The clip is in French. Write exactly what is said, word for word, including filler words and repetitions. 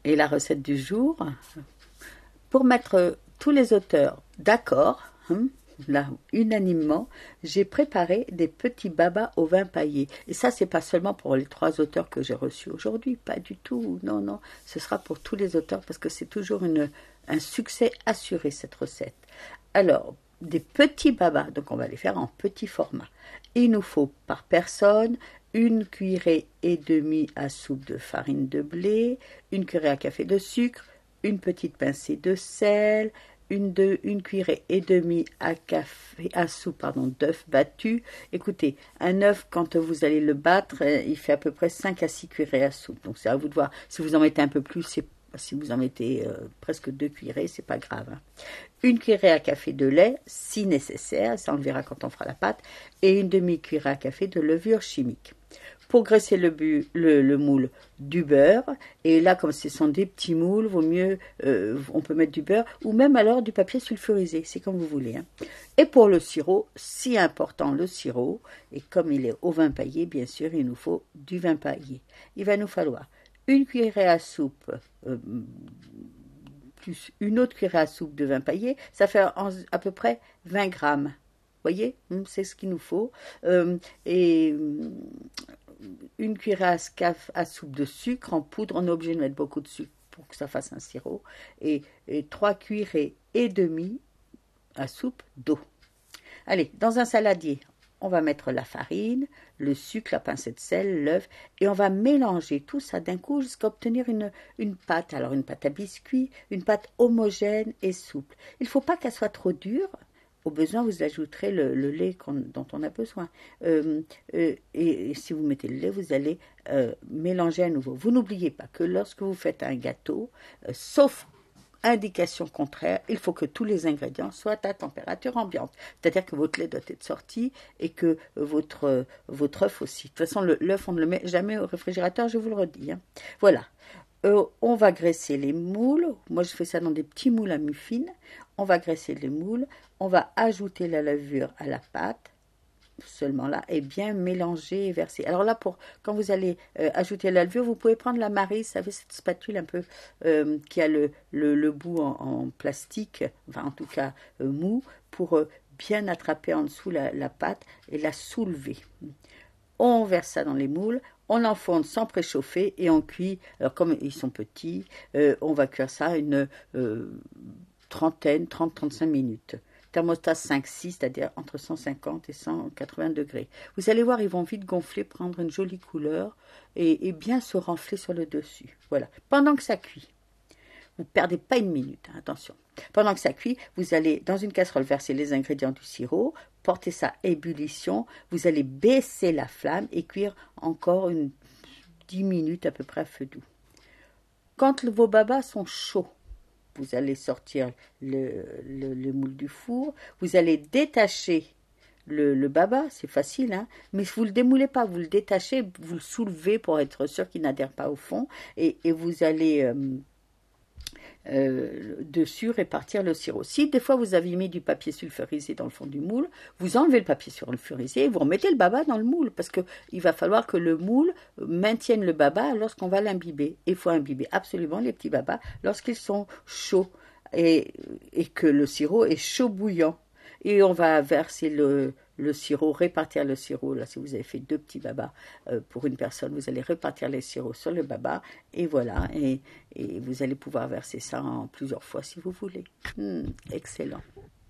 Et la recette du jour, pour mettre tous les auteurs d'accord, hein, là, unanimement, j'ai préparé des petits babas au vin paillé. Et ça, c'est pas seulement pour les trois auteurs que j'ai reçus aujourd'hui, pas du tout. Non, non, ce sera pour tous les auteurs parce que c'est toujours une, un succès assuré, cette recette. Alors, des petits babas, donc on va les faire en petit format. Il nous faut par personne une cuillerée et demie à soupe de farine de blé, une cuillerée à café de sucre, une petite pincée de sel, une, de, une cuillerée et demie à, café, à soupe pardon, d'œufs battus. Écoutez, un œuf, quand vous allez le battre, il fait à peu près cinq à six cuillerées à soupe. Donc c'est à vous de voir. Si vous en mettez un peu plus, c'est, si vous en mettez euh, presque deux cuillerées, c'est pas grave. Hein. Une cuillerée à café de lait, si nécessaire, ça on le verra quand on fera la pâte, et une demi-cuillerée à café de levure chimique. Pour graisser le, bu, le, le moule, du beurre, et là comme ce sont des petits moules, vaut mieux, euh, on peut mettre du beurre, ou même alors du papier sulfurisé, c'est comme vous voulez. Hein. Et pour le sirop, si important le sirop, et comme il est au vin paillé, bien sûr, il nous faut du vin paillé. Il va nous falloir une cuillerée à soupe, euh, plus une autre cuillerée à soupe de vin paillé, ça fait en, à peu près vingt grammes. Vous voyez, c'est ce qu'il nous faut. Euh, et une cuillerée à, scaf, à soupe de sucre en poudre. On est obligé de mettre beaucoup de sucre pour que ça fasse un sirop. Et, et trois cuillerées et demie à soupe d'eau. Allez, dans un saladier, on va mettre la farine, le sucre, la pincée de sel, l'œuf, et on va mélanger tout ça d'un coup jusqu'à obtenir une, une pâte. Alors une pâte à biscuit, une pâte homogène et souple. Il ne faut pas qu'elle soit trop dure. Au besoin, vous ajouterez le, le lait dont on a besoin. Euh, euh, et, et si vous mettez le lait, vous allez euh, mélanger à nouveau. Vous n'oubliez pas que lorsque vous faites un gâteau, euh, sauf indication contraire, il faut que tous les ingrédients soient à température ambiante. C'est-à-dire que votre lait doit être sorti et que votre, votre œuf aussi. De toute façon, l'œuf, on ne le met jamais au réfrigérateur, je vous le redis. Hein. Voilà. Euh, on va graisser les moules. Moi, je fais ça dans des petits moules à muffins. On va graisser les moules. On va ajouter la levure à la pâte, seulement là, et bien mélanger et verser. Alors là, pour quand vous allez euh, ajouter la levure, vous pouvez prendre la Maryse, vous savez, cette spatule un peu euh, qui a le, le, le bout en, en plastique, enfin en tout cas euh, mou, pour euh, bien attraper en dessous la, la pâte et la soulever. On verse ça dans les moules, on l'enfonce sans préchauffer et on cuit. Alors comme ils sont petits, euh, on va cuire ça une euh, trentaine, trente à trente-cinq minutes. Thermostat cinq six, c'est-à-dire entre cent cinquante et cent quatre-vingts degrés. Vous allez voir, ils vont vite gonfler, prendre une jolie couleur et, et bien se renfler sur le dessus. Voilà. Pendant que ça cuit, vous ne perdez pas une minute, hein, attention. Pendant que ça cuit, vous allez dans une casserole verser les ingrédients du sirop, porter ça à ébullition, vous allez baisser la flamme et cuire encore une dix minutes à peu près à feu doux. Quand vos babas sont chauds, vous allez sortir le, le, le moule du four, vous allez détacher le, le baba, c'est facile, hein, mais vous ne le démoulez pas, vous le détachez, vous le soulevez pour être sûr qu'il n'adhère pas au fond, et, et vous allez euh, euh, dessus répartir le sirop. Si des fois vous avez mis du papier sulfurisé dans le fond du moule, vous enlevez le papier sulfurisé et vous remettez le baba dans le moule, parce qu'il va falloir que le moule maintienne le baba lorsqu'on va l'imbiber. Il faut imbiber absolument les petits babas lorsqu'ils sont chauds et, et que le sirop est chaud bouillant. Et on va verser le, le sirop, répartir le sirop. Là, si vous avez fait deux petits babas euh, pour une personne, vous allez répartir les sirops sur le baba. Et voilà, et, et vous allez pouvoir verser ça en plusieurs fois si vous voulez. Mmh, excellent.